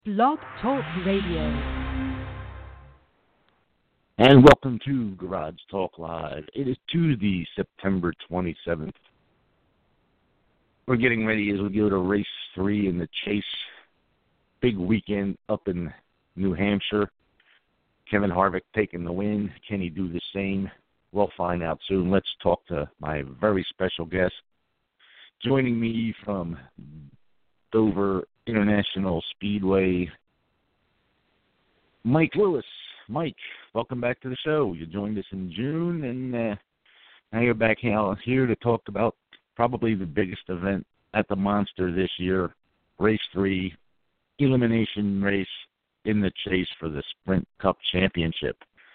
Blog Talk Radio. And welcome to Garage Talk Live. It is Tuesday, September 27th. We're getting ready as we go to race 3 in the Chase. Big weekend up in New Hampshire. Kevin Harvick taking the win. Can he do the same? We'll find out soon. Let's talk to my very special guest. Joining me from Dover International Speedway, Mike Lewis. Mike, welcome back to the show. You joined us in June, and now you're back here to talk about probably the biggest event at the Monster this year, Race 3, elimination race in the Chase for the Sprint Cup Championship.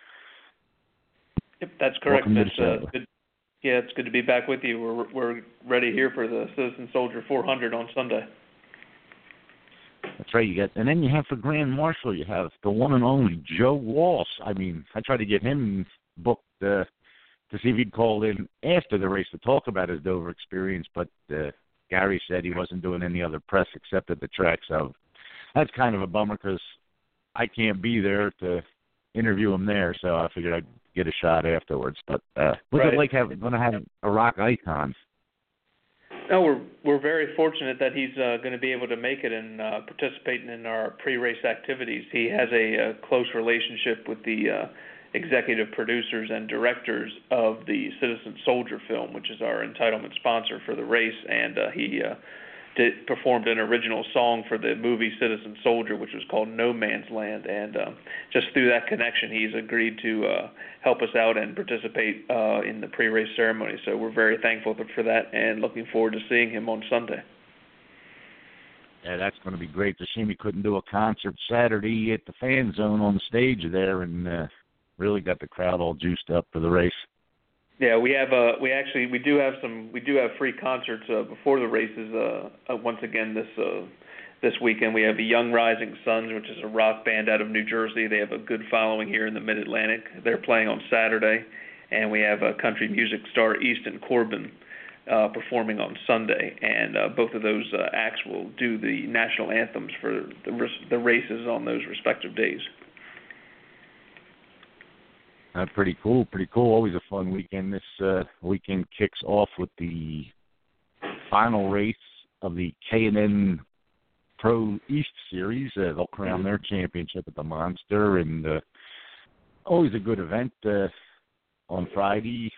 Yep, that's correct. Welcome to the show. Good. Yeah, it's good to be back with you. We're ready here for the Citizen Soldier 400 on Sunday. That's right. And then you have for Grand Marshal, you have the one and only Joe Walsh. I mean, I tried to get him booked to see if he'd call in after the race to talk about his Dover experience, but Gary said he wasn't doing any other press except at the track, so that's kind of a bummer because I can't be there to interview him there, so I figured I'd get a shot afterwards. But what's it like going to have a rock icon? No, we're very fortunate that he's going to be able to make it and participating in our pre-race activities. He has a close relationship with the executive producers and directors of the Citizen Soldier film, which is our entitlement sponsor for the race, and he performed an original song for the movie Citizen Soldier, which was called No Man's Land, and just through that connection, he's agreed to help us out and participate in the pre-race ceremony. So we're very thankful for that and looking forward to seeing him on Sunday. Yeah, that's going to be great. It's a shame he couldn't do a concert Saturday at the fan zone on the stage there and really got the crowd all juiced up for the race. Yeah, we do have free concerts before the races. Once again this weekend we have the Young Rising Suns, which is a rock band out of New Jersey. They have a good following here in the Mid-Atlantic. They're playing on Saturday, and we have country music star Easton Corbin performing on Sunday. And both of those acts will do the national anthems for the races on those respective days. Pretty cool. Always a fun weekend. This weekend kicks off with the final race of the K&N Pro East Series. They'll crown their championship at the Monster, and always a good event on Friday.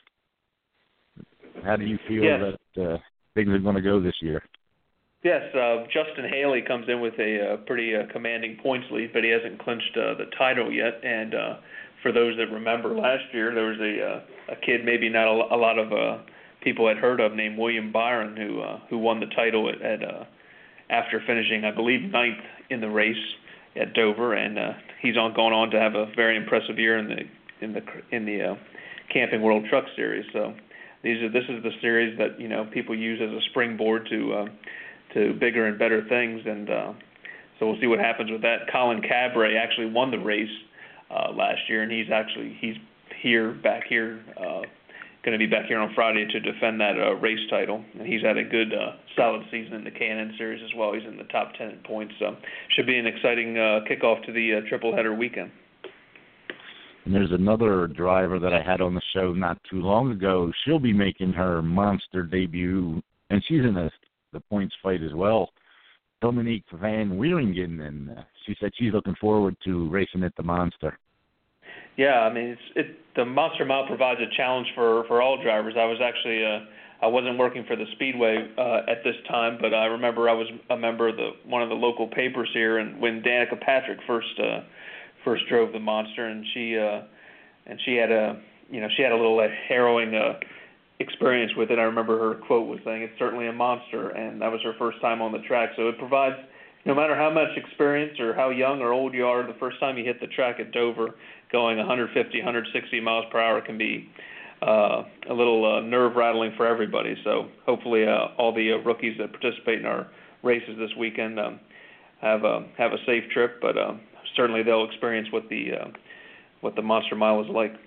How do you feel that things are going to go this year? Yes, Justin Haley comes in with a pretty commanding points lead, but he hasn't clinched the title yet, and for those that remember last year, there was a kid maybe not a lot of people had heard of named William Byron who won the title at after finishing, I believe, 9th in the race at Dover, and he's gone on to have a very impressive year in the Camping World Truck Series. So this is the series that people use as a springboard to bigger and better things, and so we'll see what happens with that. Colin Cabray actually won the race last year, and he's back here, going to be back here on Friday to defend that race title. And he's had a good, solid season in the K&N Series as well. He's in the top 10 in points, so should be an exciting kickoff to the triple header weekend. And there's another driver that I had on the show not too long ago. She'll be making her Monster debut, and she's in the points fight as well. Dominique Van Wieringen, and she said she's looking forward to racing at the Monster. Yeah, I mean, the Monster Mile provides a challenge for all drivers. I wasn't working for the Speedway at this time, but I remember I was a member of one of the local papers here, and when Danica Patrick first drove the Monster, and she had a little harrowing experience with it. I remember her quote was saying, "It's certainly a monster," and that was her first time on the track. So it provides, no matter how much experience or how young or old you are, the first time you hit the track at Dover, going 150, 160 miles per hour can be a little nerve-rattling for everybody. So hopefully all the rookies that participate in our races this weekend have a safe trip, but certainly they'll experience what the Monster Mile is like.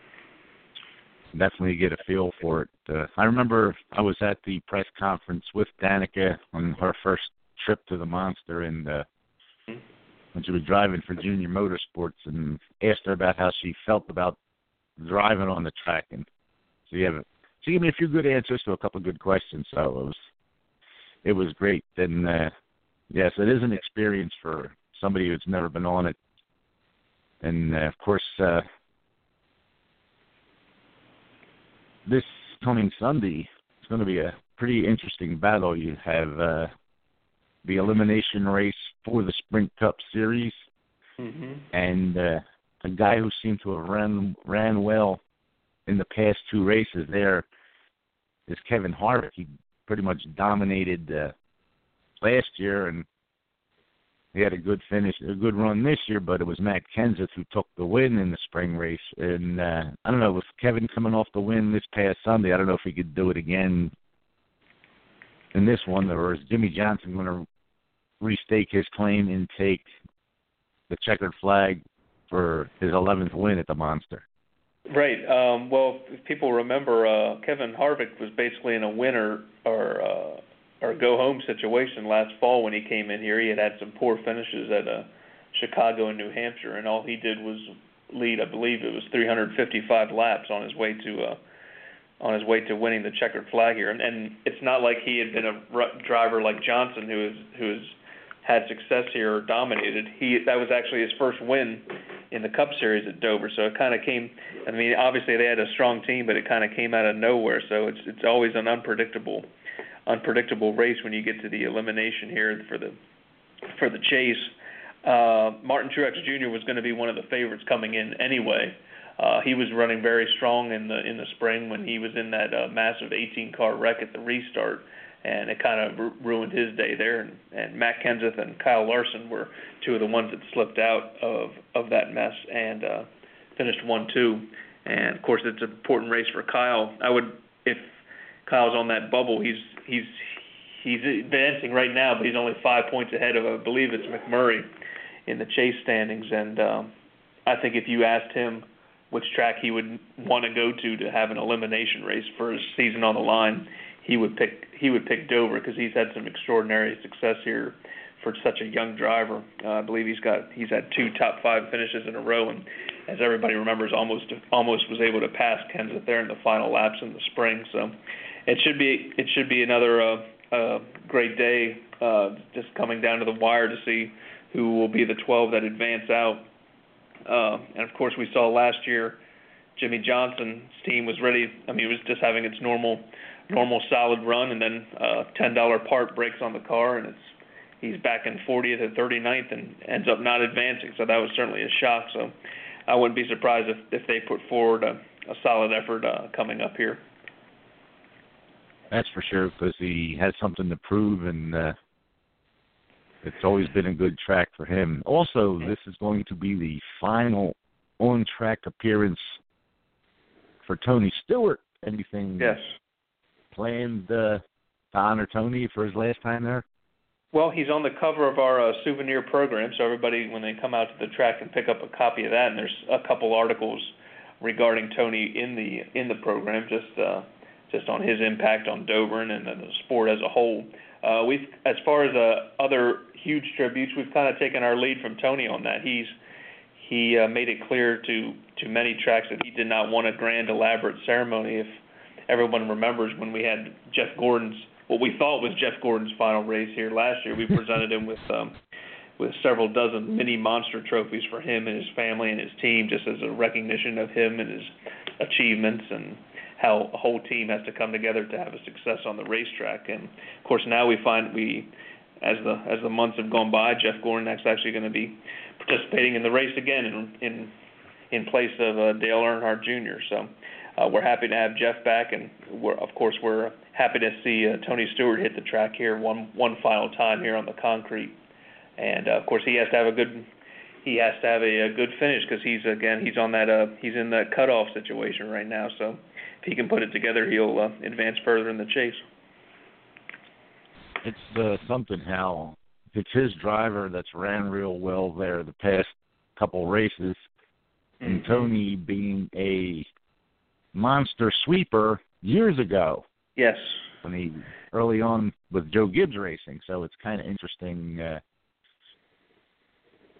Definitely get a feel for it. I remember I was at the press conference with Danica on her first trip to the Monster, and when she was driving for Junior Motorsports, and asked her about how she felt about driving on the track. And she gave me a few good answers to a couple of good questions, so it was great. And, yes, it is an experience for somebody who's never been on it. And, of course, this coming Sunday, it's going to be a pretty interesting battle. You have the elimination race for the Sprint Cup Series, and a guy who seemed to have ran well in the past two races there is Kevin Harvick. He pretty much dominated last year, and he had a good run this year, but it was Matt Kenseth who took the win in the spring race. And I don't know, with Kevin coming off the win this past Sunday, I don't know if he could do it again in this one, or is Jimmy Johnson going to restake his claim and take the checkered flag for his 11th win at the Monster? Right. Well, if people remember, Kevin Harvick was basically in a winner or go-home situation last fall when he came in here. He had some poor finishes at Chicago and New Hampshire, and all he did was lead, I believe it was 355 laps on his way to winning the checkered flag here. And it's not like he had been a driver like Johnson who has had success here or dominated. That was actually his first win in the Cup Series at Dover. So it kind of came. I mean, obviously they had a strong team, but it kind of came out of nowhere. So it's always an unpredictable race when you get to the elimination here for the chase. Martin Truex Jr. was going to be one of the favorites coming in anyway. He was running very strong in the spring when he was in that massive 18-car wreck at the restart, and it kind of ruined his day there. And Matt Kenseth and Kyle Larson were two of the ones that slipped out of that mess and finished 1-2. And of course, it's an important race for Kyle. If Kyle's on that bubble, he's advancing right now, but he's only 5 points ahead of, I believe it's McMurray in the chase standings. And I think if you asked him which track he would want to go to have an elimination race for his season on the line, he would pick Dover, because he's had some extraordinary success here for such a young driver. I believe he's had 2 top 5 finishes in a row, and as everybody remembers, almost was able to pass Kenseth there in the final laps in the spring. So it should be another great day, just coming down to the wire to see who will be the 12 that advance out. And of course, we saw last year Jimmy Johnson's team was ready. I mean, it was just having its normal solid run, and then $10 part breaks on the car, and he's back in 40th and 39th and ends up not advancing. So that was certainly a shock. So I wouldn't be surprised if they put forward a solid effort coming up here. That's for sure, because he has something to prove, and it's always been a good track for him. Also, this is going to be the final on-track appearance for Tony Stewart. Anything planned to honor Tony for his last time there? Well, he's on the cover of our souvenir program, so everybody, when they come out to the track, can pick up a copy of that. And there's a couple articles regarding Tony in the program, just on his impact on Dover and the sport as a whole. As far as other huge tributes, we've kind of taken our lead from Tony on that. He made it clear to many tracks that he did not want a grand, elaborate ceremony. If everyone remembers when we had what we thought was Jeff Gordon's final race here last year, we presented him with several dozen mini monster trophies for him and his family and his team, just as a recognition of him and his achievements and how a whole team has to come together to have a success on the racetrack. And of course, now we find as the months have gone by, Jeff Gordon is actually going to be participating in the race again in place of Dale Earnhardt Jr. So we're happy to have Jeff back, and we're happy to see Tony Stewart hit the track here one final time here on the concrete. And of course, he has to have a good finish, because he's on that he's in that cutoff situation right now. So if he can put it together, he'll advance further in the chase. It's something how it's his driver that's ran real well there the past couple races, and Tony being a monster sweeper years ago. Yes. When he early on with Joe Gibbs Racing, so it's kind of interesting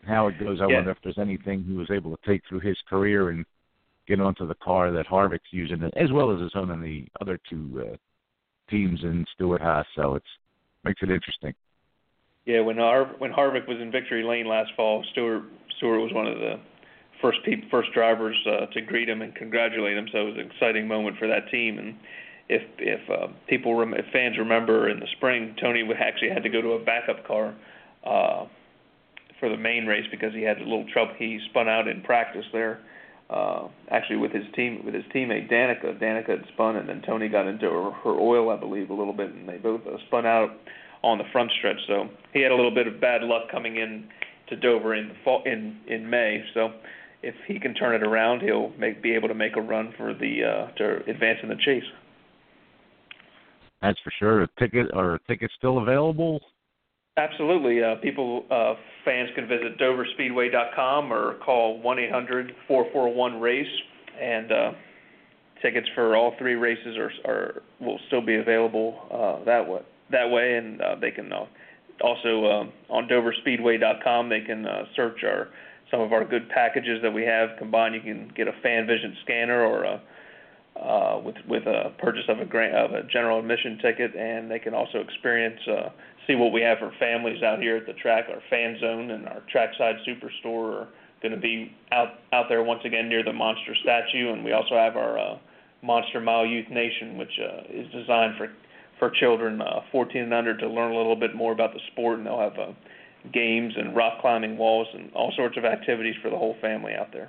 how it goes. I wonder if there's anything he was able to take through his career and get onto the car that Harvick's using, as well as his own and the other two teams in Stewart-Haas. So it makes it interesting. Yeah, when Harvick was in victory lane last fall, Stewart was one of the first drivers to greet him and congratulate him. So it was an exciting moment for that team. And if fans remember, in the spring, Tony actually had to go to a backup car for the main race because he had a little trouble. He spun out in practice there, actually with his teammate Danica. Danica had spun, and then Tony got into her oil, I believe, a little bit, and they both spun out on the front stretch. So he had a little bit of bad luck coming in to Dover in May. So if he can turn it around, he'll be able to make a run for to advance in the chase. That's for sure. Are tickets still available? Absolutely. Fans can visit DoverSpeedway.com or call 1-800-441-RACE, and tickets for all three races will still be available that way, and they can also on DoverSpeedway.com they can search some of our good packages that we have combined. You can get a Fan Vision scanner or with a purchase of a general admission ticket, and they can also see what we have for families out here at the track. Our Fan Zone and our Trackside Superstore are going to be out there once again near the Monster statue, and we also have our Monster Mile Youth Nation, which is designed for children 14 and under to learn a little bit more about the sport, and they'll have games and rock climbing walls and all sorts of activities for the whole family out there.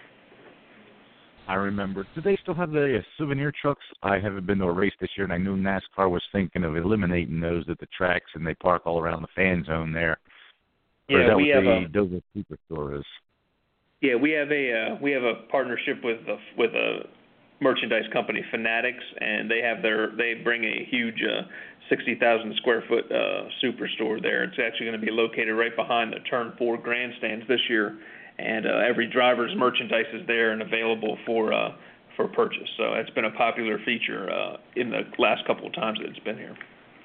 I remember. Do they still have the souvenir trucks? I haven't been to a race this year, and I knew NASCAR was thinking of eliminating those at the tracks, and they park all around the Fan Zone there. Yeah, or is that what the Dover Superstore is? Yeah, we have a partnership with a merchandise company, Fanatics, and they bring a huge 60,000 square foot superstore there. It's actually going to be located right behind the Turn 4 grandstands this year. And every driver's merchandise is there and available for purchase. So it's been a popular feature in the last couple of times that it's been here.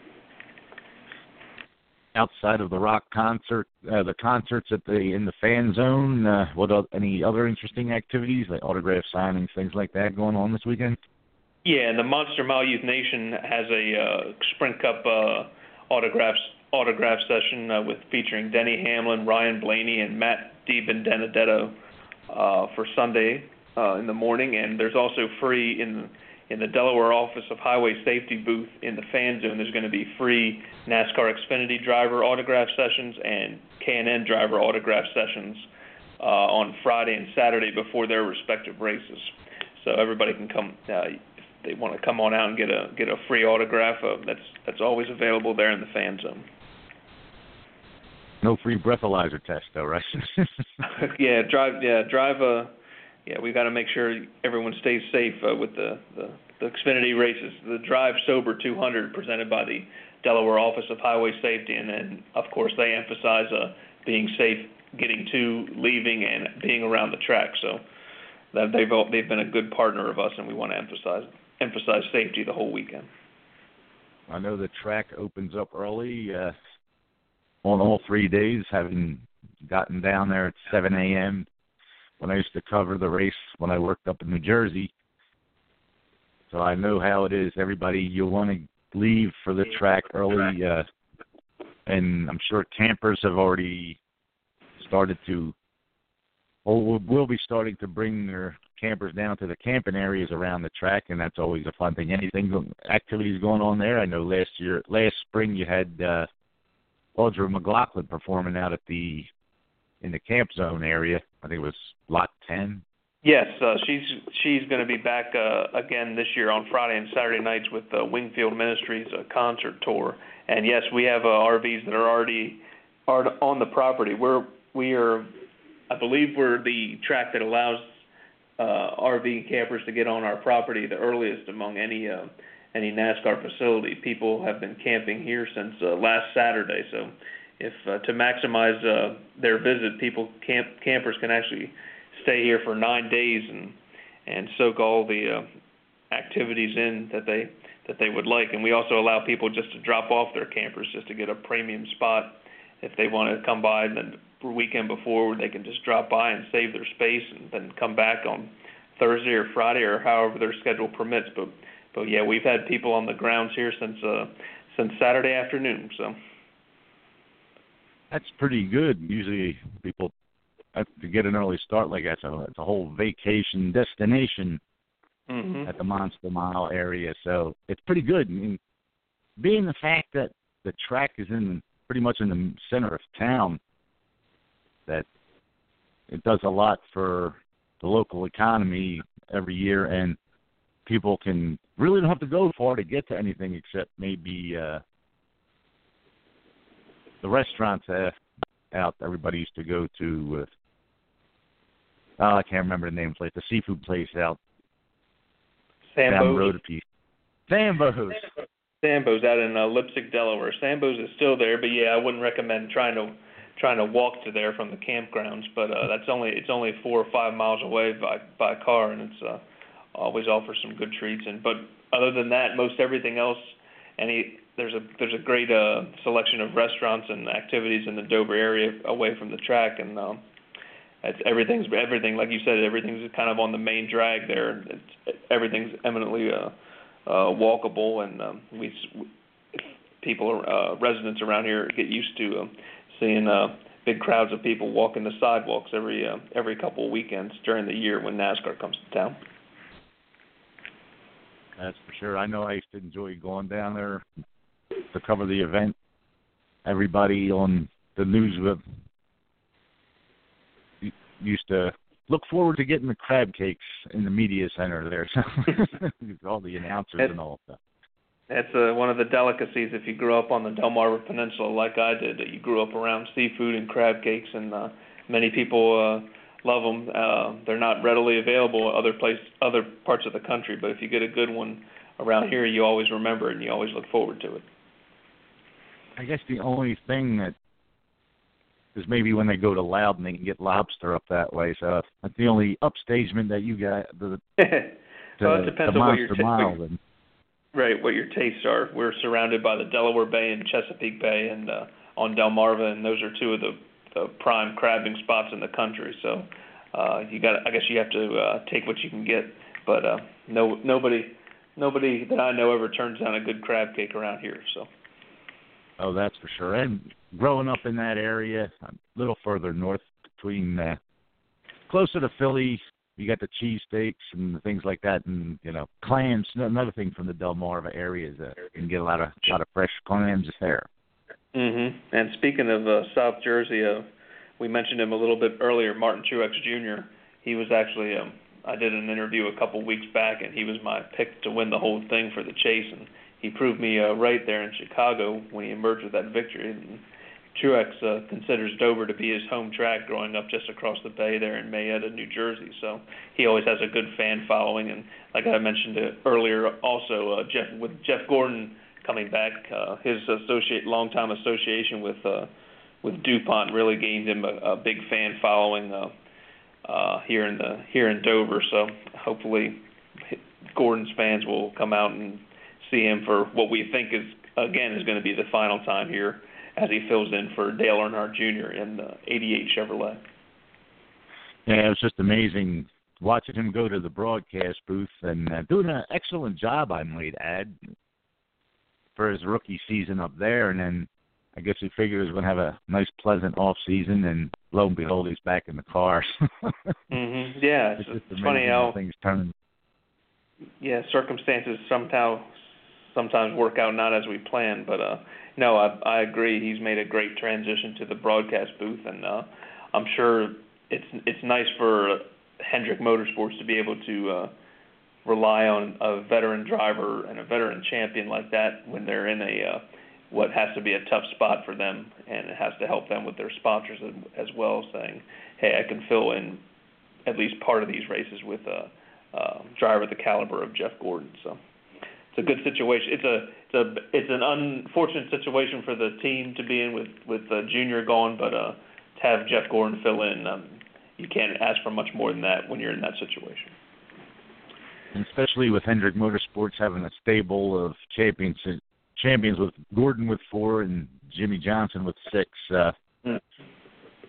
Outside of the rock concert, the concerts in the Fan Zone, any other interesting activities like autograph signings, things like that going on this weekend? Yeah, and the Monster Mile Youth Nation has a Sprint Cup autograph session featuring Denny Hamlin, Ryan Blaney, and Matt DiBenedetto for Sunday in the morning. And there's also free in the Delaware Office of Highway Safety booth in the Fan Zone. There's going to be free NASCAR Xfinity driver autograph sessions and K&N driver autograph sessions on Friday and Saturday before their respective races. So everybody can come. If they want to come on out and get a free autograph, that's always available there in the Fan Zone. No free breathalyzer test, though, right? We got to make sure everyone stays safe with the Xfinity races. The Drive Sober 200 presented by the Delaware Office of Highway Safety, and then of course they emphasize being safe, getting to, leaving, and being around the track. So that they've been a good partner of us, and we want to emphasize safety the whole weekend. I know the track opens up early on all 3 days, having gotten down there at 7 a.m. when I used to cover the race when I worked up in New Jersey. So I know how it is. You'll want to leave for the track early, and I'm sure campers have already started to, or will be starting to bring their campers down to the camping areas around the track, and that's always a fun thing. Activities going on there? I know last spring you had Audra McLaughlin performing out in the Camp Zone area. I think it was Lot 10. Yes, she's going to be back again this year on Friday and Saturday nights with Wingfield Ministries concert tour. And yes, we have RVs that are already on the property. I believe we're the track that allows RV campers to get on our property the earliest among any NASCAR facility. People have been camping here since last Saturday. So if to maximize their visit, campers can actually stay here for 9 days and soak all the activities in that they would like. And we also allow people just to drop off their campers just to get a premium spot if they want to come by and then weekend before where they can just drop by and save their space and then come back on Thursday or Friday or however their schedule permits. But yeah, we've had people on the grounds here since Saturday afternoon. So that's pretty good. Usually people have to get an early start like that. So it's a whole vacation destination at the Monster Mile area. So it's pretty good. I mean, being the fact that the track is pretty much in the center of town, that it does a lot for the local economy every year, and people really don't have to go far to get to anything except maybe the restaurants out everybody used to go to. I can't remember the name of the place. The seafood place out down the road a piece. Sambo's. Sambo's out in Lipsick, Delaware. Sambo's is still there, but yeah, I wouldn't recommend trying to walk to there from the campgrounds. But it's only 4 or 5 miles away by car, and it's always offers some good treats. But other than that, most everything else, there's a great selection of restaurants and activities in the Dover area away from the track, and everything like you said, everything's kind of on the main drag there. Everything's eminently walkable, and residents around here get used to seeing big crowds of people walking the sidewalks every couple of weekends during the year when NASCAR comes to town. That's for sure. I know I used to enjoy going down there to cover the event. Everybody on the news used to look forward to getting the crab cakes in the media center there. All the announcers and all that. That's one of the delicacies if you grew up on the Delmarva Peninsula like I did. You grew up around seafood and crab cakes, and many people love them. They're not readily available other parts of the country, but if you get a good one around here, you always remember it and you always look forward to it. I guess the only thing that is maybe when they go to Loudon, they can get lobster up that way. So that's the only upstagement that you got. Well, it depends on what your what your tastes are. We're surrounded by the Delaware Bay and Chesapeake Bay, and on Delmarva, and those are two of the prime crabbing spots in the country. So I guess you have to take what you can get. But nobody that I know ever turns down a good crab cake around here. So. Oh, that's for sure. And growing up in that area, a little further north between, closer to Philly, you got the cheesesteaks and things like that, and clams. Another thing from the Delmarva area is that you can get a lot of fresh clams there. And speaking of South Jersey, we mentioned him a little bit earlier, Martin Truex Jr. He was actually, I did an interview a couple weeks back, and he was my pick to win the whole thing for the chase, and he proved me right there in Chicago when he emerged with that victory. And Truex considers Dover to be his home track growing up just across the bay there in Mayetta, New Jersey. So he always has a good fan following. And like I mentioned earlier, also with Jeff Gordon coming back, his longtime association with DuPont really gained him a big fan following here in Dover. So hopefully Gordon's fans will come out and see him for what we think is going to be the final time here as he fills in for Dale Earnhardt Jr. in the 88 Chevrolet. Yeah, it was just amazing watching him go to the broadcast booth and doing an excellent job, I might add, for his rookie season up there. And then I guess he figured he was going to have a nice, pleasant off season, and lo and behold, he's back in the car. Yeah, it's funny how things turn. Yeah, circumstances sometimes work out not as we planned, but no, I agree. He's made a great transition to the broadcast booth, and I'm sure it's nice for Hendrick Motorsports to be able to rely on a veteran driver and a veteran champion like that when they're in what has to be a tough spot for them, and it has to help them with their sponsors as well, saying, hey, I can fill in at least part of these races with a driver the caliber of Jeff Gordon. So it's a good situation. It's an unfortunate situation for the team to be in with Junior gone, but to have Jeff Gordon fill in, you can't ask for much more than that when you're in that situation. And especially with Hendrick Motorsports having a stable of champions with Gordon with 4 and Jimmy Johnson with 6.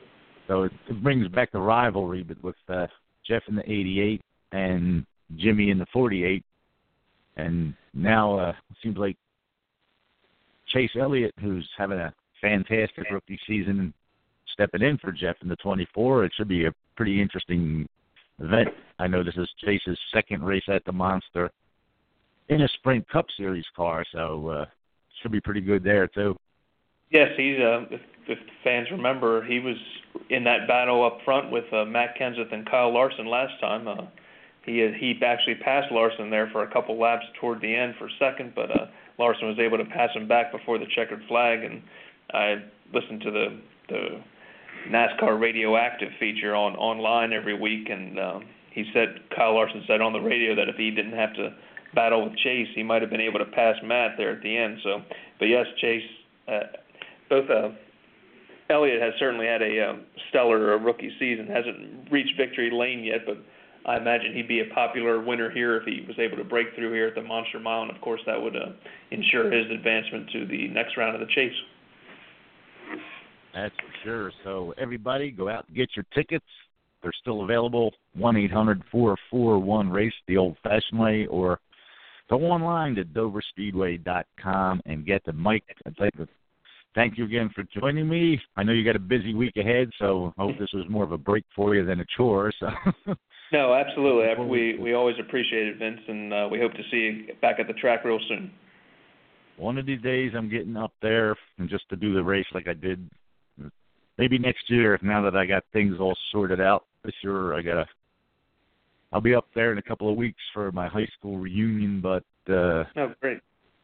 So it brings back the rivalry, but with Jeff in the 88 and Jimmy in the 48. And now it seems like Chase Elliott, who's having a fantastic rookie season, stepping in for Jeff in the 24. It should be a pretty interesting event. I know this is Chase's second race at the Monster in a Sprint Cup Series car, so should be pretty good there too. Yes, he's if fans remember, he was in that battle up front with Matt Kenseth and Kyle Larson last time. He actually passed Larson there for a couple laps toward the end for second, but Larson was able to pass him back before the checkered flag. And I listened to the NASCAR Radioactive feature online every week, and Kyle Larson said on the radio that if he didn't have to battle with Chase, he might have been able to pass Matt there at the end. So, but yes, Chase, both Elliott has certainly had a stellar rookie season. Hasn't reached victory lane yet, but I imagine he'd be a popular winner here if he was able to break through here at the Monster Mile, and of course that would ensure his advancement to the next round of the Chase. That's for sure. So everybody, go out and get your tickets. They're still available. 1-800-441-RACE the old-fashioned way, or go online to DoverSpeedway.com and get the mic. I'd like to thank you again for joining me. I know you got a busy week ahead, so I hope this was more of a break for you than a chore. So. No, absolutely. We always appreciate it, Vince, and we hope to see you back at the track real soon. One of these days I'm getting up there and just to do the race like I did. Maybe next year, now that I got things all sorted out. This year I'll be up there in a couple of weeks for my high school reunion, but oh, great.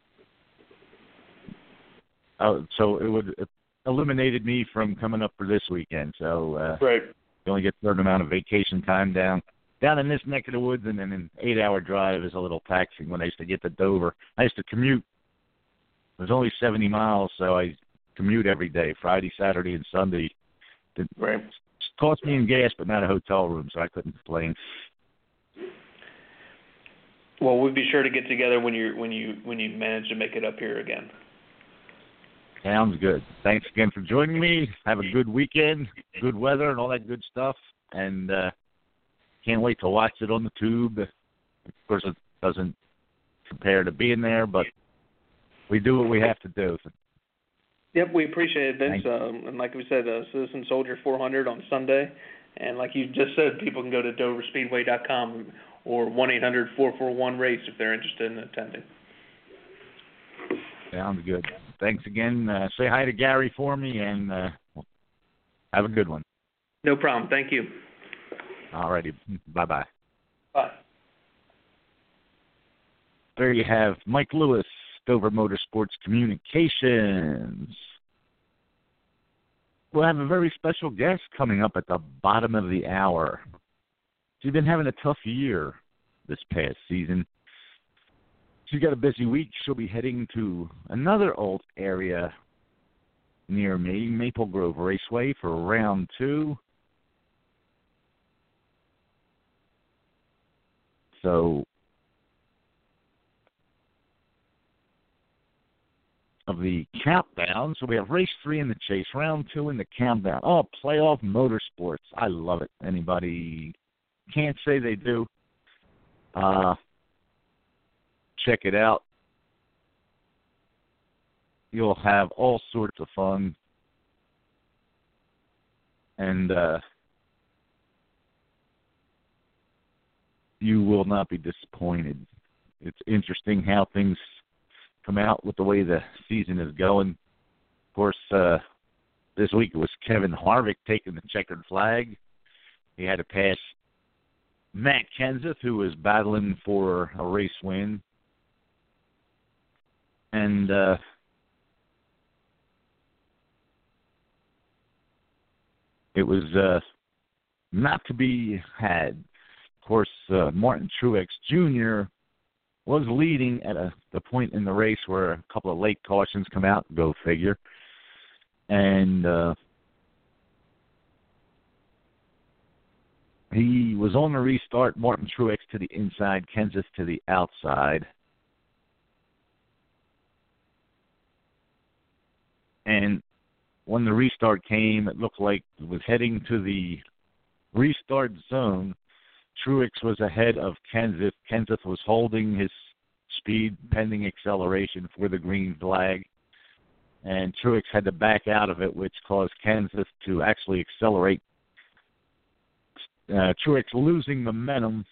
So it eliminated me from coming up for this weekend. So right. You only get a certain amount of vacation time down in this neck of the woods, and then an 8-hour drive is a little taxing. When I used to get to Dover, I used to commute. It was only 70 miles, so I commute every day, Friday, Saturday, and Sunday. Right. It cost me in gas, but not a hotel room, so I couldn't complain. Well, we'll be sure to get together when you manage to make it up here again. Sounds good. Thanks again for joining me. Have a good weekend, good weather, and all that good stuff. And can't wait to watch it on the tube. Of course, it doesn't compare to being there, but we do what we have to do. Yep, we appreciate it, Vince. And like we said, Citizen Soldier 400 on Sunday. And like you just said, people can go to DoverSpeedway.com or 1-800-441-RACE if they're interested in attending. Sounds good. Thanks again. Say hi to Gary for me, and have a good one. No problem. Thank you. All righty. Bye-bye. Bye. There you have Mike Lewis, Dover Motorsports Communications. We'll have a very special guest coming up at the bottom of the hour. She's been having a tough year this past season. She's got a busy week. She'll be heading to another old area near me, Maple Grove Raceway, for round 2. So, of the countdown, so we have race 3 in the Chase, round 2 in the countdown. Oh, Playoff Motorsports. I love it. Anybody can't say they do. Check it out. You'll have all sorts of fun. And you will not be disappointed. It's interesting how things come out with the way the season is going. Of course, this week it was Kevin Harvick taking the checkered flag. He had to pass Matt Kenseth, who was battling for a race win. And it was not to be had. Of course, Martin Truex Jr. was leading at the point in the race where a couple of late cautions come out, go figure. And he was on the restart, Martin Truex to the inside, Kenseth to the outside. And when the restart came, it looked like it was heading to the restart zone. Truex was ahead of Kenseth. Kenseth was holding his speed pending acceleration for the green flag, and Truex had to back out of it, which caused Kenseth to actually accelerate. Truex losing momentum,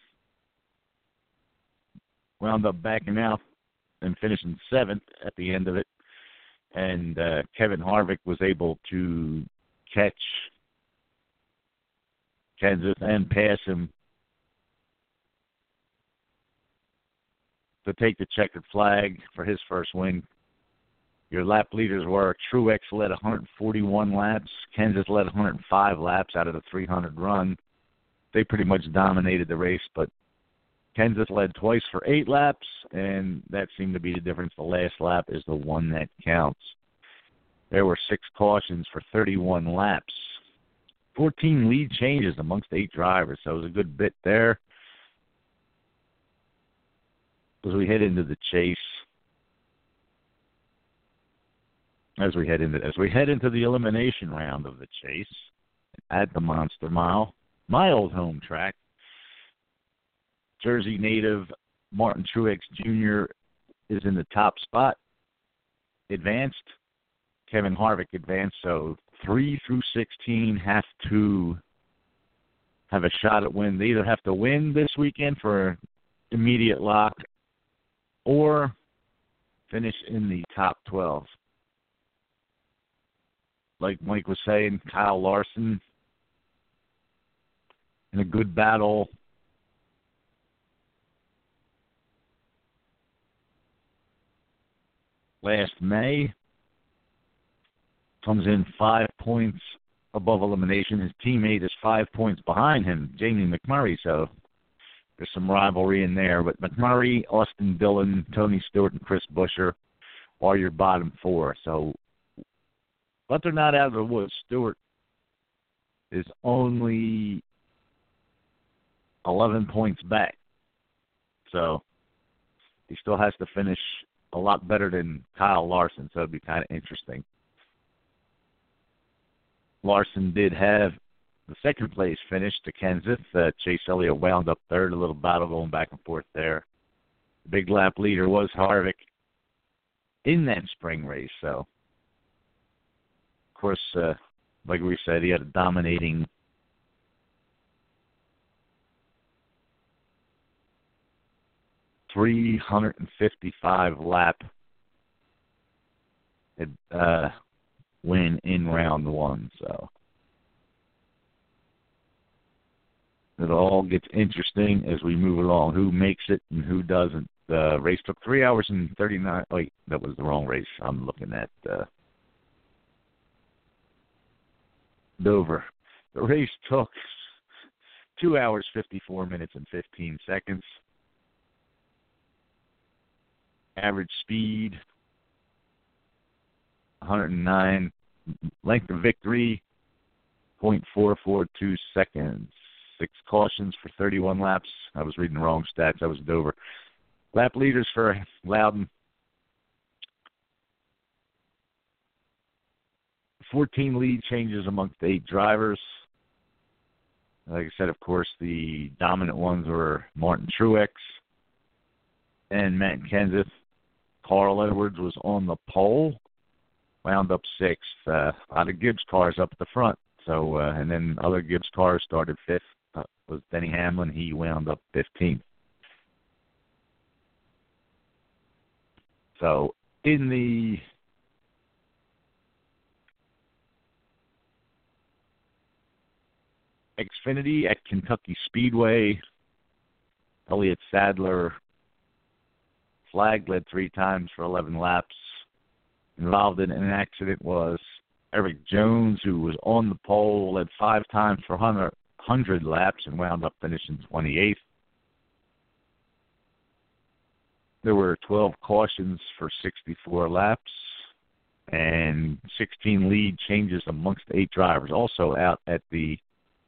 wound up backing out and finishing 7th at the end of it, and Kevin Harvick was able to catch Kenseth and pass him to take the checkered flag for his first win. Your lap leaders were Truex led 141 laps, Kenseth led 105 laps out of the 300 run. They pretty much dominated the race, but Kenseth led twice for 8 laps, and that seemed to be the difference. The last lap is the one that counts. There were 6 cautions for 31 laps. 14 lead changes amongst 8 drivers, so it was a good bit there. As we head into the chase, as we head into the elimination round of the chase at the Monster Mile, my old home track, Jersey native Martin Truex Jr. is in the top spot, advanced. Kevin Harvick advanced, so 3 through 16 have to have a shot at win. They either have to win this weekend for immediate lock or finish in the top 12. Like Mike was saying, Kyle Larson in a good battle. Last May, comes in 5 points above elimination. His teammate is 5 points behind him, Jamie McMurray, so there's some rivalry in there. But McMurray, Austin Dillon, Tony Stewart, and Chris Buescher are your bottom 4. So, but they're not out of the woods. Stewart is only 11 points back. So he still has to finish a lot better than Kyle Larson, so it'd be kind of interesting. Larson did have the second place finish to Kenseth. Chase Elliott wound up third, a little battle going back and forth there. The big lap leader was Harvick in that spring race, so of course, like we said, he had a dominating .355 lap win in round 1. So it all gets interesting as we move along. Who makes it and who doesn't? The race took 3 hours and 39. Wait, that was the wrong race. I'm looking at Dover. The race took 2 hours, 54 minutes, and 15 seconds. Average speed, 109. Length of victory, 0.442 seconds. 6 cautions for 31 laps. I was reading the wrong stats. That was Dover. Lap leaders for Loudon. 14 lead changes amongst 8 drivers. Like I said, of course, the dominant ones were Martin Truex and Matt Kenseth. Carl Edwards was on the pole, wound up 6th. A lot of Gibbs cars up at the front. So, and then other Gibbs cars started 5th. Was Denny Hamlin. He wound up 15th. So, in the Xfinity at Kentucky Speedway, Elliott Sadler flagged, led 3 times for 11 laps. Involved in an accident was Eric Jones, who was on the pole, led 5 times for 100 laps and wound up finishing 28th. There were 12 cautions for 64 laps and 16 lead changes amongst 8 drivers. Also out at the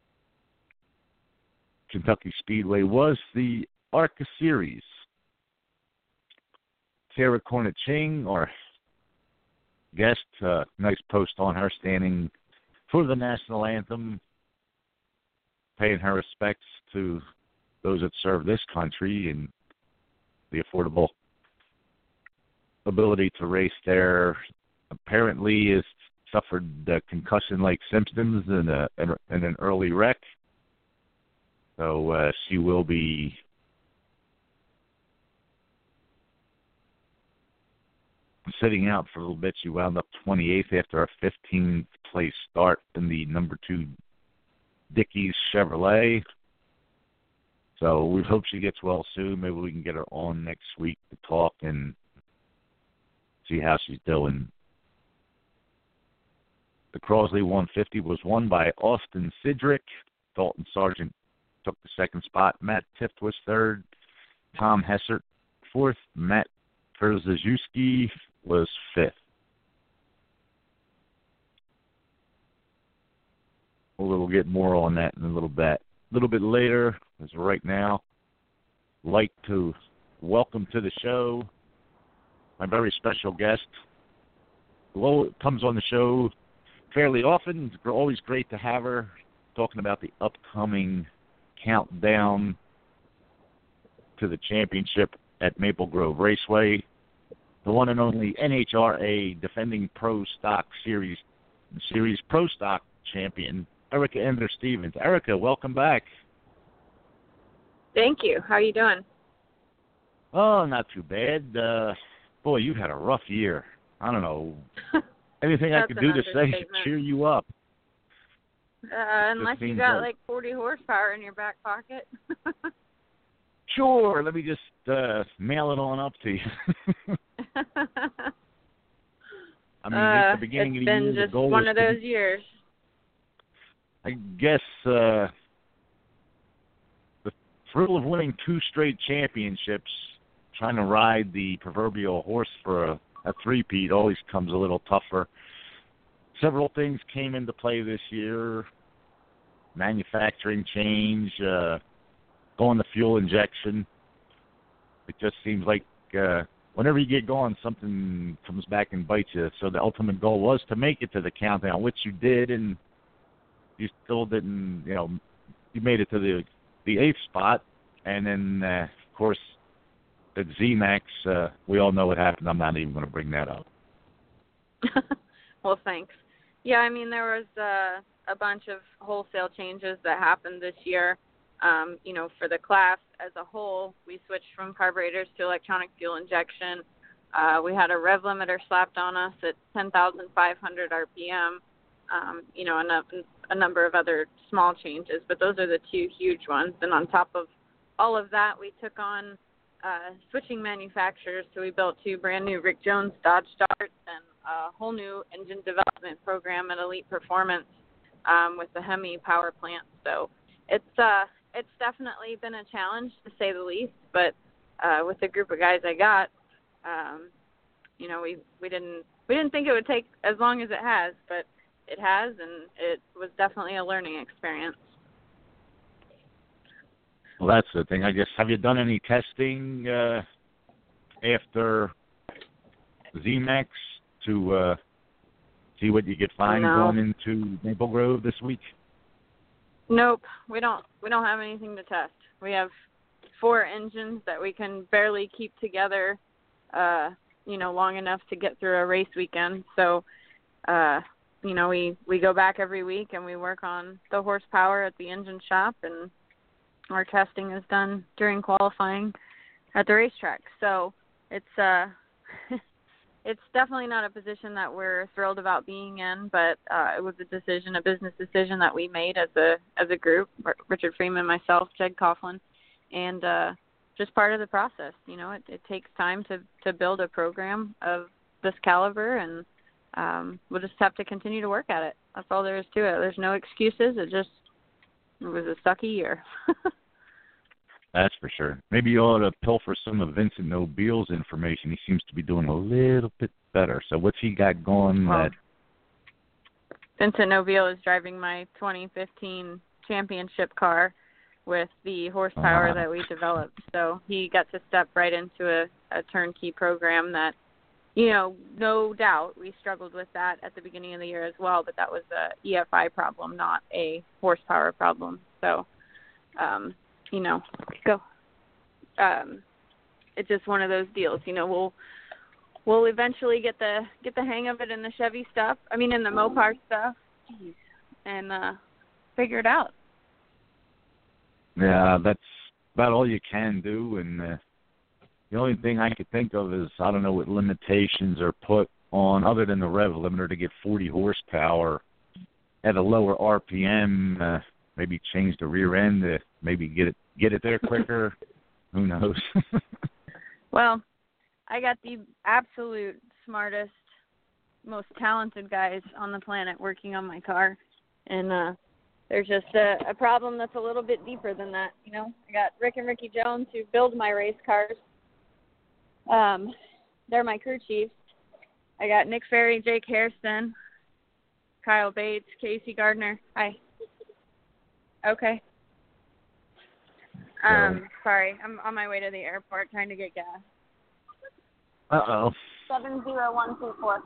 Kentucky Speedway was the ARCA Series. Sarah Corniching, or guest. Nice post on her standing for the national anthem, paying her respects to those that serve this country and the affordable ability to race there. Apparently has suffered concussion-like symptoms in an early wreck. So she will be sitting out for a little bit. She wound up 28th after a 15th place start in the number 2 Dickies Chevrolet. So we hope she gets well soon. Maybe we can get her on next week to talk and see how she's doing. The Crosley 150 was won by Austin Sidrick. Dalton Sargent took the second spot. Matt Tift was third. Tom Hessert fourth. Matt Perzajewski was fifth. We'll get more on that in a little bit. A little bit later, as right now, like to welcome to the show my very special guest, who comes on the show fairly often. It's always great to have her talking about the upcoming countdown to the championship at Maple Grove Raceway. The one and only NHRA defending Pro Stock Series Pro Stock champion, Erica Ender-Stevens. Erica, welcome back. Thank you. How are you doing? Oh, not too bad. Boy, you've had a rough year. I don't know. Anything I could do to say to cheer you up? Unless you got like 40 horsepower in your back pocket. Sure. Let me just mail it on up to you. I mean, at the beginning of the year, it's been just one of those years. I guess the thrill of winning 2 straight championships, trying to ride the proverbial horse for a three-peat always comes a little tougher. Several things came into play this year. Manufacturing change, going to fuel injection. It just seems like whenever you get going, something comes back and bites you. So the ultimate goal was to make it to the countdown, which you did, and you still didn't, you made it to the 8th spot. And then, of course, at ZMAX, we all know what happened. I'm not even going to bring that up. Well, thanks. Yeah, I mean, there was a bunch of wholesale changes that happened this year. For the class as a whole, we switched from carburetors to electronic fuel injection. We had a rev limiter slapped on us at 10,500 RPM, and a number of other small changes, but those are the 2 huge ones. And on top of all of that, we took on switching manufacturers, so we built 2 brand new Rick Jones Dodge Darts and a whole new engine development program at Elite Performance with the Hemi power plant. So it's definitely been a challenge, to say the least, but with the group of guys I got, we didn't think it would take as long as it has, but it has, and it was definitely a learning experience. Well, that's the thing. I guess, have you done any testing after ZMAX to see what you could find going into Maple Grove this week? Nope, we don't have anything to test. We have 4 engines that we can barely keep together, long enough to get through a race weekend. So, we go back every week and we work on the horsepower at the engine shop, and our testing is done during qualifying at the racetrack. So it's it's definitely not a position that we're thrilled about being in, but it was a business decision that we made as a group, Richard Freeman, myself, Jed Coughlin, and just part of the process. It takes time to build a program of this caliber, and we'll just have to continue to work at it. That's all there is to it. There's no excuses. It was a sucky year. That's for sure. Maybe you ought to pilfer some of Vincent Nobile's information. He seems to be doing a little bit better. So what's he got going? Vincent Nobile is driving my 2015 championship car with the horsepower that we developed. So he got to step right into a turnkey program that no doubt we struggled with that at the beginning of the year as well, but that was a EFI problem, not a horsepower problem. So, it's just one of those deals. We'll eventually get the hang of it in the Chevy stuff. I mean, in the Mopar stuff, and figure it out. Yeah, that's about all you can do, and the only thing I could think of is I don't know what limitations are put on other than the rev limiter to get 40 horsepower at a lower RPM. Maybe change the rear end to maybe get it there quicker. Who knows? Well, I got the absolute smartest, most talented guys on the planet working on my car, and there's just a problem that's a little bit deeper than that. I got Rick and Ricky Jones who build my race cars. They're my crew chiefs. I got Nick Ferry, Jake Hairston, Kyle Bates, Casey Gardner. Hi. Okay. Sorry, I'm on my way to the airport trying to get gas. 70124.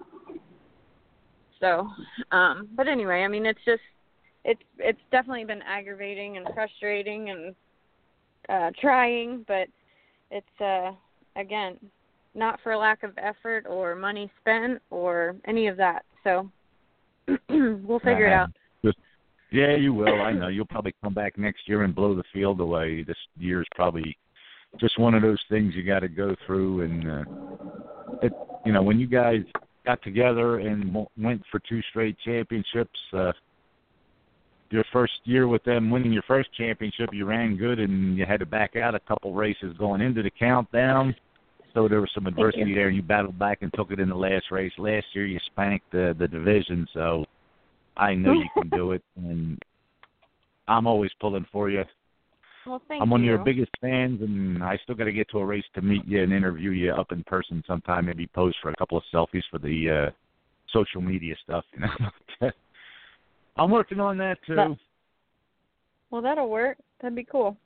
So, but anyway, I mean, it's definitely been aggravating and frustrating and trying, but it's again, not for lack of effort or money spent or any of that. So we'll figure it out. Yeah, you will. I know. You'll probably come back next year and blow the field away. This year's probably just one of those things you got to go through. And, when you guys got together and went for 2 straight championships, your first year with them winning your first championship, you ran good and you had to back out a couple races going into the countdown. So there was some adversity there, and you battled back and took it in the last race. Last year you spanked the division, so I know you can do it, and I'm always pulling for you. Well, thank you. I'm one of your biggest fans, and I still got to get to a race to meet you and interview you up in person sometime, maybe pose for a couple of selfies for the social media stuff. I'm working on that, too. Well, that'll work. That'd be cool.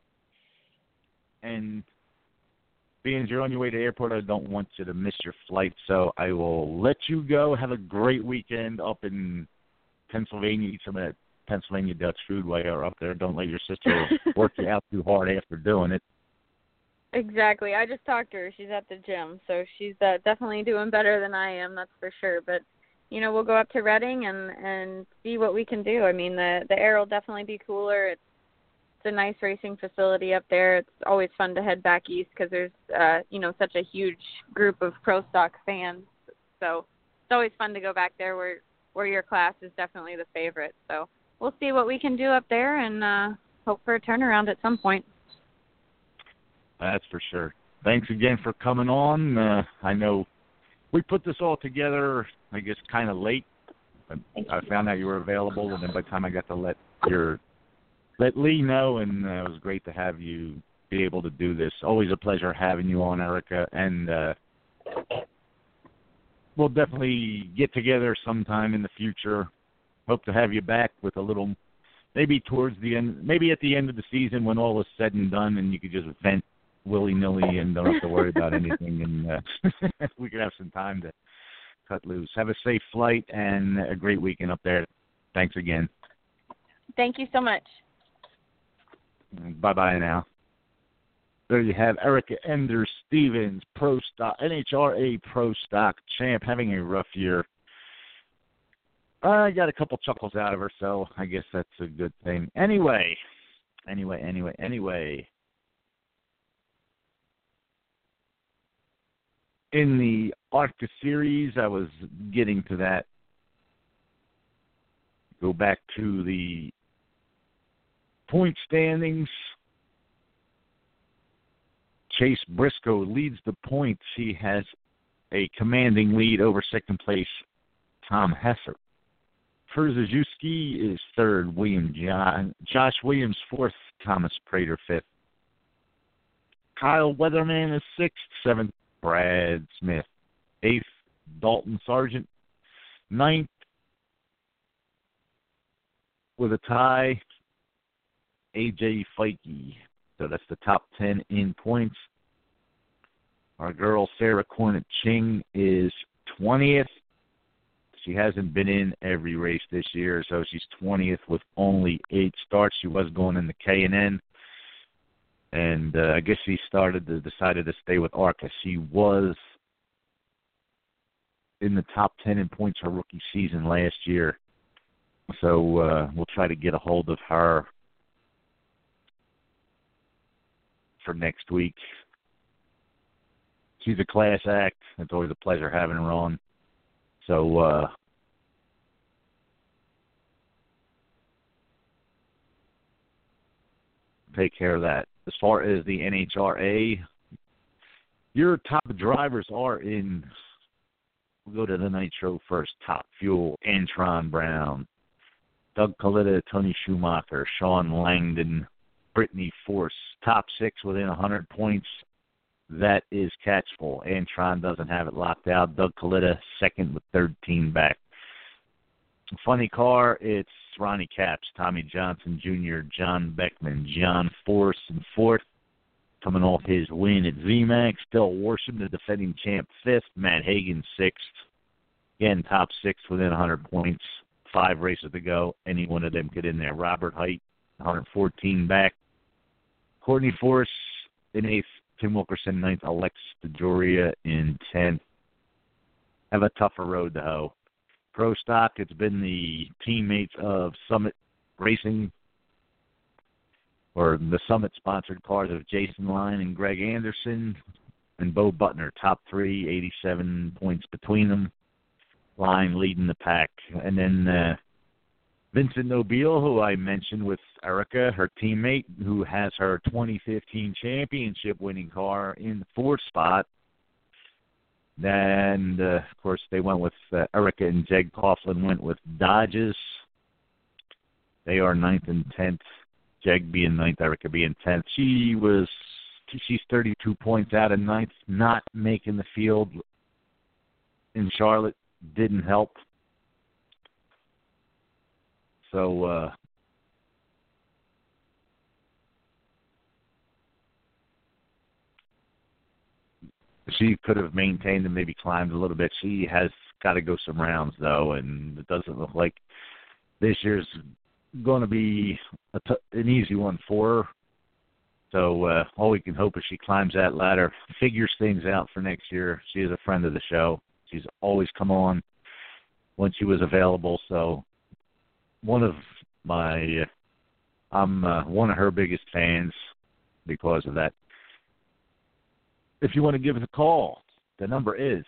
And being you're on your way to the airport, I don't want you to miss your flight, so I will let you go. Have a great weekend up in Pennsylvania. Eat some of that Pennsylvania Dutch food while you're up there. Don't let your sister work you out too hard after doing it. Exactly. I just talked to her. She's at the gym, so she's definitely doing better than I am, that's for sure. But, we'll go up to Reading and see what we can do. I mean, the air will definitely be cooler. It's a nice racing facility up there. It's always fun to head back east because there's, such a huge group of Pro Stock fans. So it's always fun to go back there where your class is definitely the favorite. So we'll see what we can do up there and hope for a turnaround at some point. That's for sure. Thanks again for coming on. I know we put this all together, I guess, kind of late. I found out you were available, and then by the time I got to let Lee know, and it was great to have you be able to do this. Always a pleasure having you on, Erica, and we'll definitely get together sometime in the future. Hope to have you back with a little, maybe towards the end, maybe at the end of the season when all is said and done and you could just vent willy-nilly and don't have to worry about anything, and we could have some time to cut loose. Have a safe flight and a great weekend up there. Thanks again. Thank you so much. Bye-bye now. There you have Erica Enders-Stevens, Pro Stock, NHRA Pro Stock champ, having a rough year. I got a couple chuckles out of her, so I guess that's a good thing. Anyway. In the ARCA series, I was getting to that. Go back to the point standings. Chase Briscoe leads the points. He has a commanding lead over second place Tom Hesser. Przewalski is third. Josh Williams fourth. Thomas Prater fifth. Kyle Weatherman is sixth. Seventh, Brad Smith. Eighth, Dalton Sargent. Ninth, with a tie, A.J. Feike. So that's the top 10 in points. Our girl, Sarah Cornett Ching, is 20th. She hasn't been in every race this year, so she's 20th with only 8 starts. She was going in the K&N, and I guess she decided to stay with ARCA. She was in the top 10 in points her rookie season last year, so we'll try to get a hold of her for next week. She's a class act. It's always a pleasure having her on. So, take care of that. As far as the NHRA, your top drivers are in, we'll go to the Nitro first, Top Fuel, Antron Brown, Doug Kalitta, Tony Schumacher, Sean Langdon, Brittany Force. Top 6 within 100 points. That is Catchful. Antron doesn't have it locked out. Doug Kalitta, second with 13 back. Funny car, it's Ronnie Capps, Tommy Johnson Jr., John Beckman, John Force in fourth, coming off his win at ZMAX. Del Worsham, the defending champ, fifth. Matt Hagan, sixth. Again, top 6 within 100 points. 5 races to go. Any one of them get in there. Robert Height, 114 back. Courtney Force in 8th. Tim Wilkerson, 9th. Alexis DeJoria in 10th. Have a tougher road to hoe. Pro Stock, it's been the teammates of Summit Racing, or the Summit-sponsored cars of Jason Line and Greg Anderson, and Bo Butner, top 3, 87 points between them. Line leading the pack. And then Vincent Nobile, who I mentioned with Erica, her teammate, who has her 2015 championship-winning car in the 4th spot. And, of course, they went with Erica and Jeg Coughlin went with Dodges. They are 9th and 10th. Jeg being 9th, Erica being 10th. She's 32 points out of 9th, not making the field in Charlotte. Didn't help. So, she could have maintained and maybe climbed a little bit. She has got to go some rounds, though, and it doesn't look like this year's going to be an easy one for her. So all we can hope is she climbs that ladder, figures things out for next year. She is a friend of the show. She's always come on when she was available. So I'm one of her biggest fans because of that. If you want to give us a call, the number is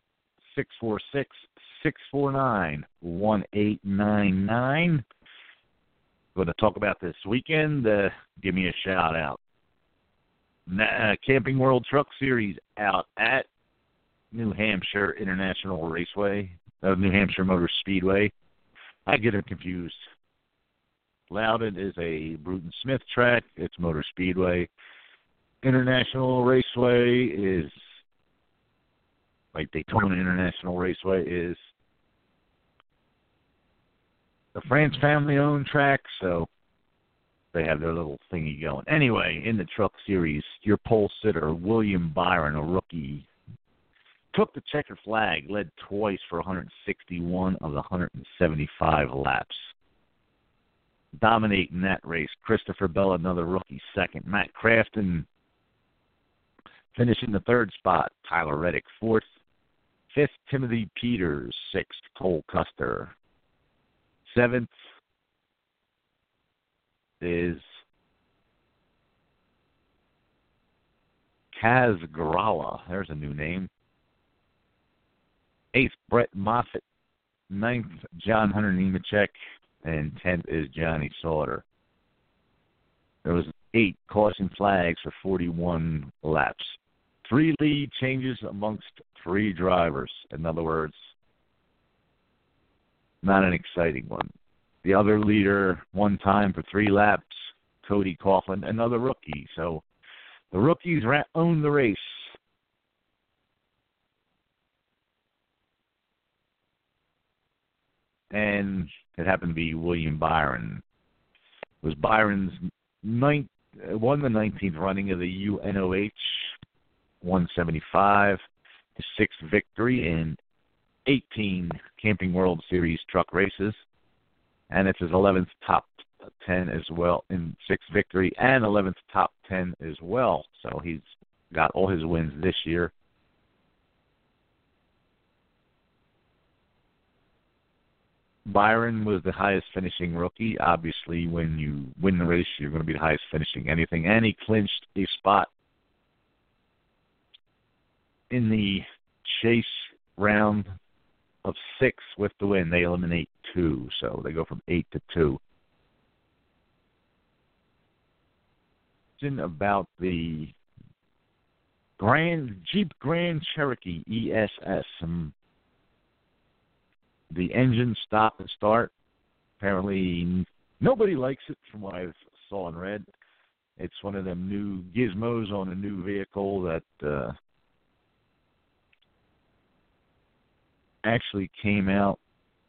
646-649-1899. Going to talk about this weekend. Give me a shout out. Camping World Truck Series out at New Hampshire International Raceway, New Hampshire Motor Speedway. I get them confused. Loudon is a Bruton Smith track. It's Motor Speedway. International Raceway is, like Daytona International Raceway is the France family-owned track, so they have their little thingy going. Anyway, in the Truck Series, your pole sitter, William Byron, a rookie, took the checkered flag, led twice for 161 of the 175 laps. Dominating that race, Christopher Bell, another rookie, second. Matt Crafton finishing the 3rd spot. Tyler Reddick, 4th. 5th, Timothy Peters. 6th, Cole Custer. 7th is Kaz Gralla. There's a new name. 8th, Brett Moffitt. 9th, John Hunter Nemechek. And 10th is Johnny Sauter. There was 8 caution flags for 41 laps. 3 lead changes amongst 3 drivers. In other words, not an exciting one. The other leader, one time for 3 laps, Cody Coughlin, another rookie. So the rookies own the race. And it happened to be William Byron. It was Byron's won the 19th running of the UNOH 175, his 6th victory, and 18 Camping World Series truck races, and it's his 11th top 10 as well in 6 victory and 11th top 10 as well. So he's got all his wins this year. Byron was the highest finishing rookie. Obviously, when you win the race, you're going to be the highest finishing anything. And he clinched a spot in the chase round of 6 with the win. They eliminate 2, so they go from 8 to 2. About the Jeep Grand Cherokee ESS. The engine stop and start. Apparently, nobody likes it from what I saw and read. It's one of them new gizmos on a new vehicle that actually came out,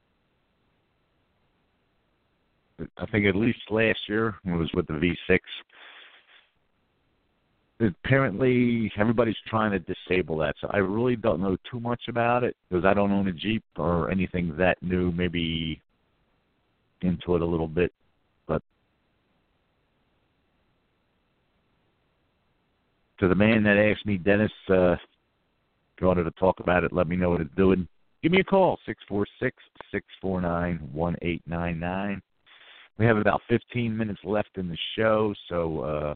I think at least last year. It was with the V6. Apparently, everybody's trying to disable that, so I really don't know too much about it because I don't own a Jeep or anything that new. Maybe into it a little bit, but to the man that asked me, Dennis, if you wanted to talk about it, let me know what it's doing. Give me a call, 646-649-1899. We have about 15 minutes left in the show, so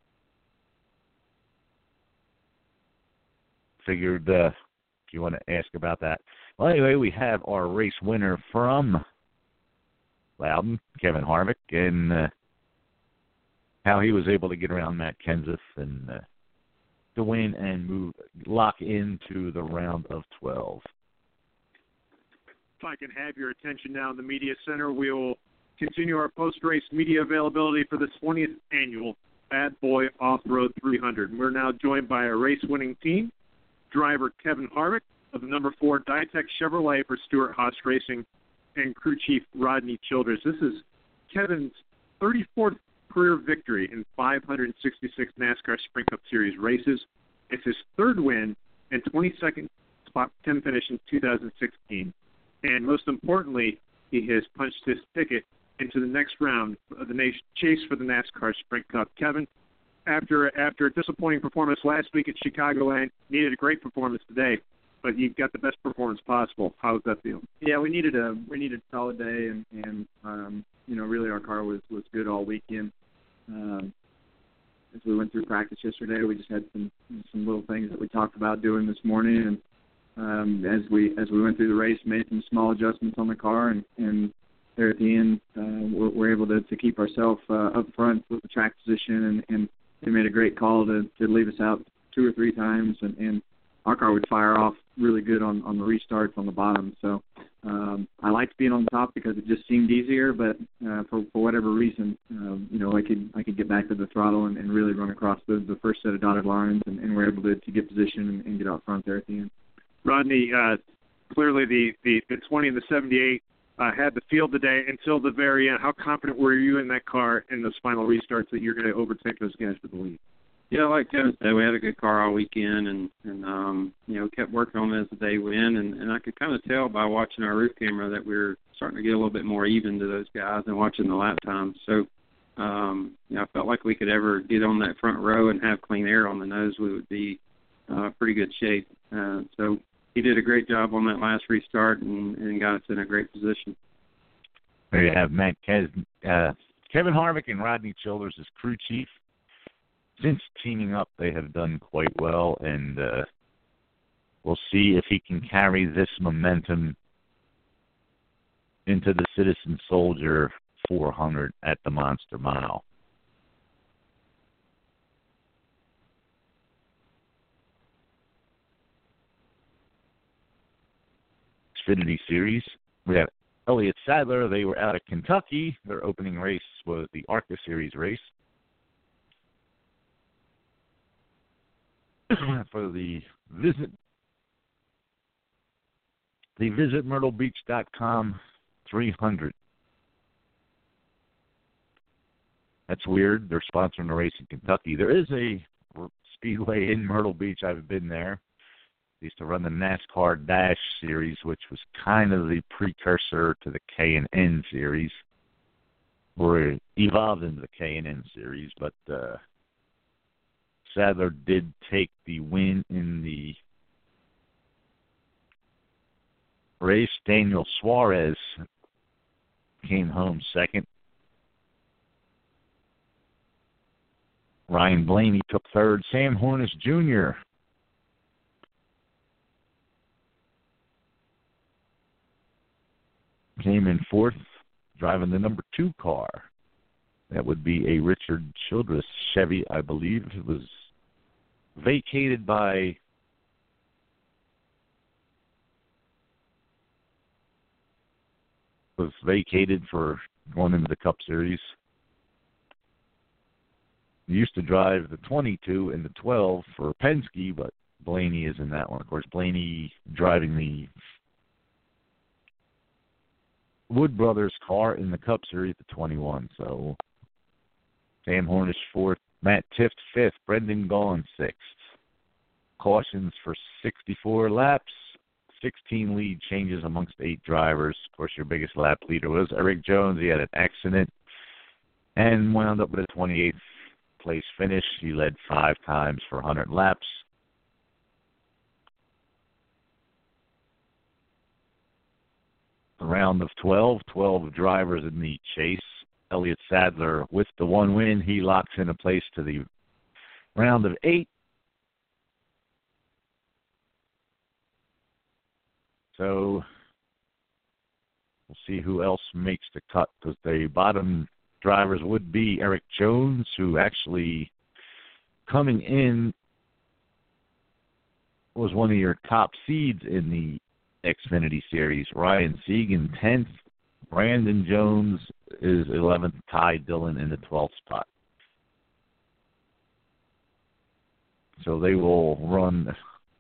figured if you want to ask about that. Well, anyway, we have our race winner from Loudon, Kevin Harvick, and how he was able to get around Matt Kenseth and to win and lock into the round of 12. If I can have your attention now in the Media Center, we will continue our post-race media availability for the 20th annual Bad Boy Off-Road 300. We're now joined by a race-winning team. Driver Kevin Harvick of the number 4 Ditech Chevrolet for Stewart-Haas Racing, and crew chief Rodney Childers. This is Kevin's 34th career victory in 566 NASCAR Sprint Cup Series races. It's his 3rd win and 22nd spot 10 finish in 2016. And most importantly, he has punched his ticket into the next round of the chase for the NASCAR Sprint Cup. Kevin, after a disappointing performance last week at Chicagoland, needed a great performance today, but you've got the best performance possible. How does that feel? Yeah, we needed a solid day, and really our car was good all weekend. As we went through practice yesterday, we just had some little things that we talked about doing this morning, and as we went through the race, made some small adjustments on the car, and there at the end, we're able to keep ourselves up front with the track position, and they made a great call to leave us out 2 or 3 times, and our car would fire off really good on the restarts on the bottom. So I liked being on top because it just seemed easier, but for whatever reason, I could get back to the throttle and really run across the first set of dotted lines, and we're able to get position and get out front there at the end. Rodney, clearly the 20 and the 78 had the field today until the very end. How confident were you in that car in those final restarts that you're going to overtake those guys for the lead? Yeah, like Kevin said, we had a good car all weekend, and kept working on it as the day went, and I could kind of tell by watching our roof camera that we were starting to get a little bit more even to those guys and watching the lap times. So, I felt like we could ever get on that front row and have clean air on the nose, we would be pretty good shape. So he did a great job on that last restart and got us in a great position. There you have Kevin Harvick and Rodney Childers as crew chief. Since teaming up, they have done quite well, and we'll see if he can carry this momentum into the Citizen Soldier 400 at the Monster Mile. Xfinity Series, we have Elliott Sadler. They were out of Kentucky. Their opening race was the ARCA Series race. For the visit MyrtleBeach.com 300. That's weird. They're sponsoring a race in Kentucky. There is a speedway in Myrtle Beach. I've been there. They used to run the NASCAR Dash Series, which was kind of the precursor to the K&N Series, or it evolved into the K&N Series. But Sadler did take the win in the race. Daniel Suarez came home second. Ryan Blaney took third. Sam Hornish Jr. came in fourth, driving the number 2 car. That would be a Richard Childress Chevy, I believe. It was vacated by for going into the Cup Series. He used to drive the 22 and the 12 for Penske, but Blaney is in that one. Of course, Blaney driving the Wood Brothers car in the Cup Series, the 21. So Sam Hornish fourth, Matt Tifft fifth, Brendan Gaughan sixth. Cautions for 64 laps, 16 lead changes amongst 8 drivers. Of course, your biggest lap leader was Eric Jones. He had an accident and wound up with a 28th place finish. He led 5 times for 100 laps. A round of 12 drivers in the chase. Elliott Sadler with the 1 win. He locks in a place to the round of 8. So we'll see who else makes the cut, because the bottom drivers would be Eric Jones, who actually coming in was one of your top seeds in the Xfinity Series. Ryan Segan 10th. Brandon Jones is 11th. Ty Dillon in the 12th spot. So they will run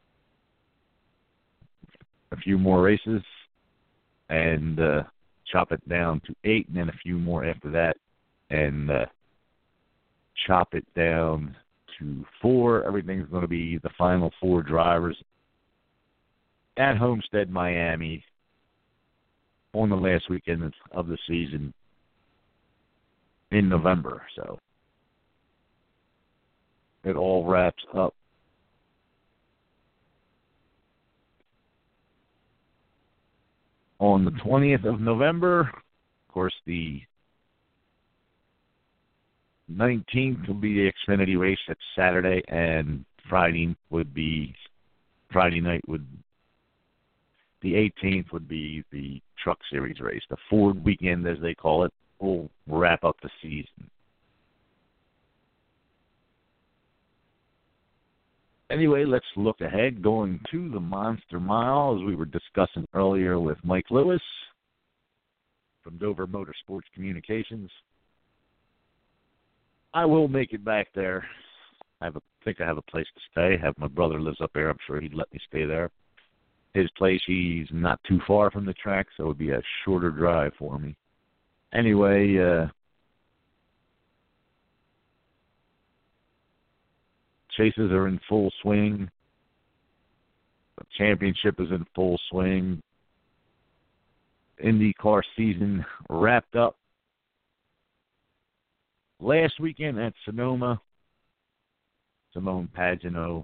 a few more races and chop it down to 8, and then a few more after that, and chop it down to 4. Everything's going to be the final 4 drivers at Homestead, Miami, on the last weekend of the season in November. So it all wraps up on the 20th of November. Of course, the 19th will be the Xfinity race. That's Saturday, and Friday night would, the 18th would be the Truck Series race. The Ford weekend, as they call it, will wrap up the season. Anyway, let's look ahead, going to the Monster Mile, as we were discussing earlier with Mike Lewis from Dover Motorsports Communications. I will make it back there. I think I have a place to stay. My brother lives up there. I'm sure he'd let me stay there. His place, he's not too far from the track, so it would be a shorter drive for me. Anyway, chases are in full swing. The championship is in full swing. IndyCar season wrapped up last weekend at Sonoma. Simone Pagenaud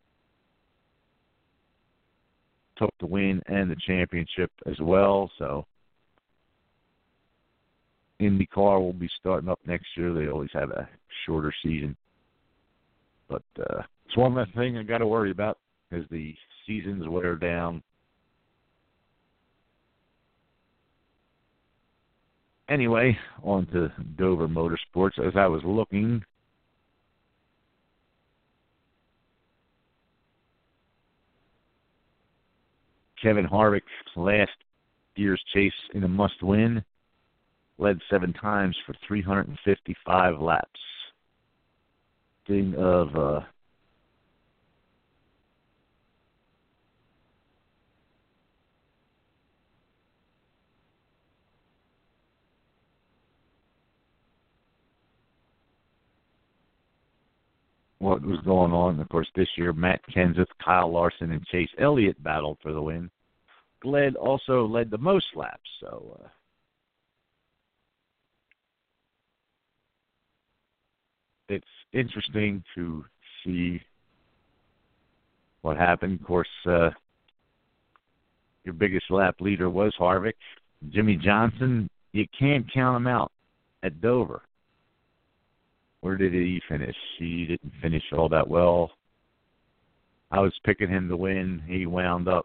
took the win and the championship as well. So IndyCar will be starting up next year. They always have a shorter season. But it's one less thing I got to worry about as the seasons wear down. Anyway, on to Dover Motorsports. As I was looking, Kevin Harvick's last year's chase in a must-win led 7 times for 355 laps. Thing of what was going on. Of course, this year, Matt Kenseth, Kyle Larson, and Chase Elliott battled for the win. Glad also led the most laps, so it's interesting to see what happened. Of course, your biggest lap leader was Harvick. Jimmy Johnson, you can't count him out at Dover. Where did he finish? He didn't finish all that well. I was picking him to win. He wound up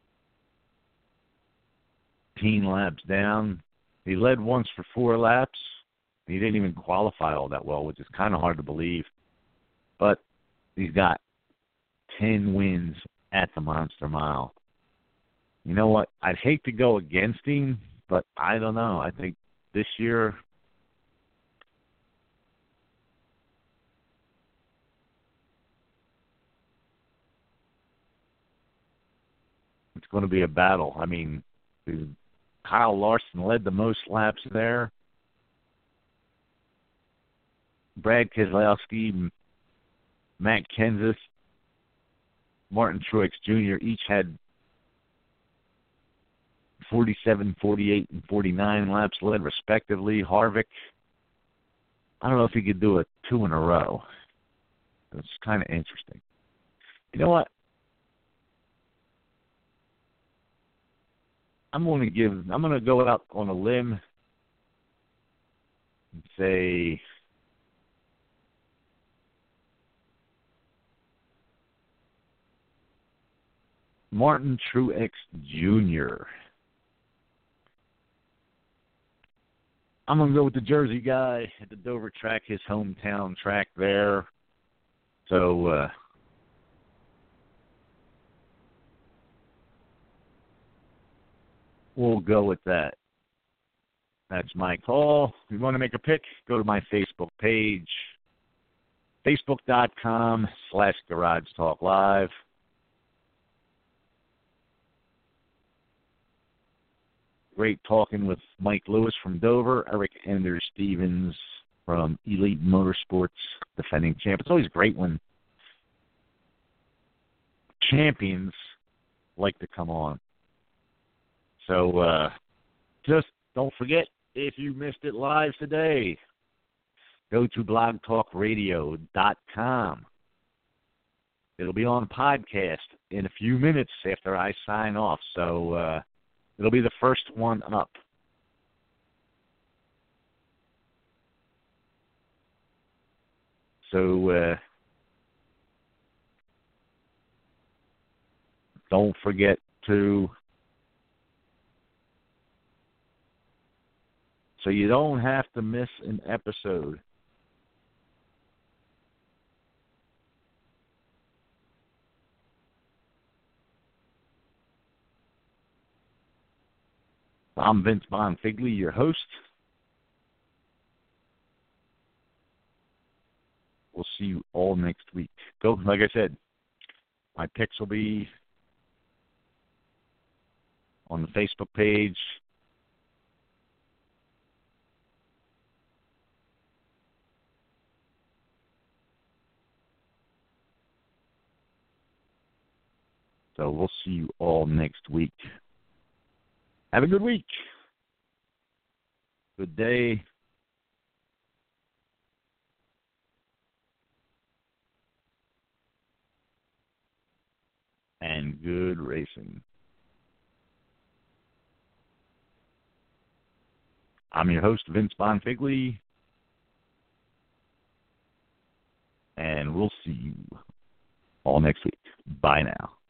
10 laps down. He led once for 4 laps. He didn't even qualify all that well, which is kind of hard to believe. But he's got 10 wins at the Monster Mile. You know what? I'd hate to go against him, but I don't know. I think this year it's going to be a battle. I mean, Kyle Larson led the most laps there. Brad Keselowski, Matt Kenseth, Martin Truex Jr. each had 47, 48, and 49 laps led, respectively. Harvick, I don't know if he could do it 2 in a row. It's kind of interesting. You know what? I'm going to go out on a limb and say Martin Truex Jr. I'm going to go with the Jersey guy at the Dover track, his hometown track there. So, we'll go with that. That's my call. If you want to make a pick, go to my Facebook page, facebook.com/Garage Talk Live. Great talking with Mike Lewis from Dover, Eric Anders Stevens from Elite Motorsports, defending champ. It's always great when champions like to come on. So just don't forget, if you missed it live today, go to blogtalkradio.com. It'll be on podcast in a few minutes after I sign off. So it'll be the first one up. So don't forget to, so you don't have to miss an episode. I'm Vince Bonfigley, your host. We'll see you all next week. Go, like I said, my picks will be on the Facebook page. So we'll see you all next week. Have a good week. Good day. And good racing. I'm your host, Vince Bonfigley. And we'll see you all next week. Bye now.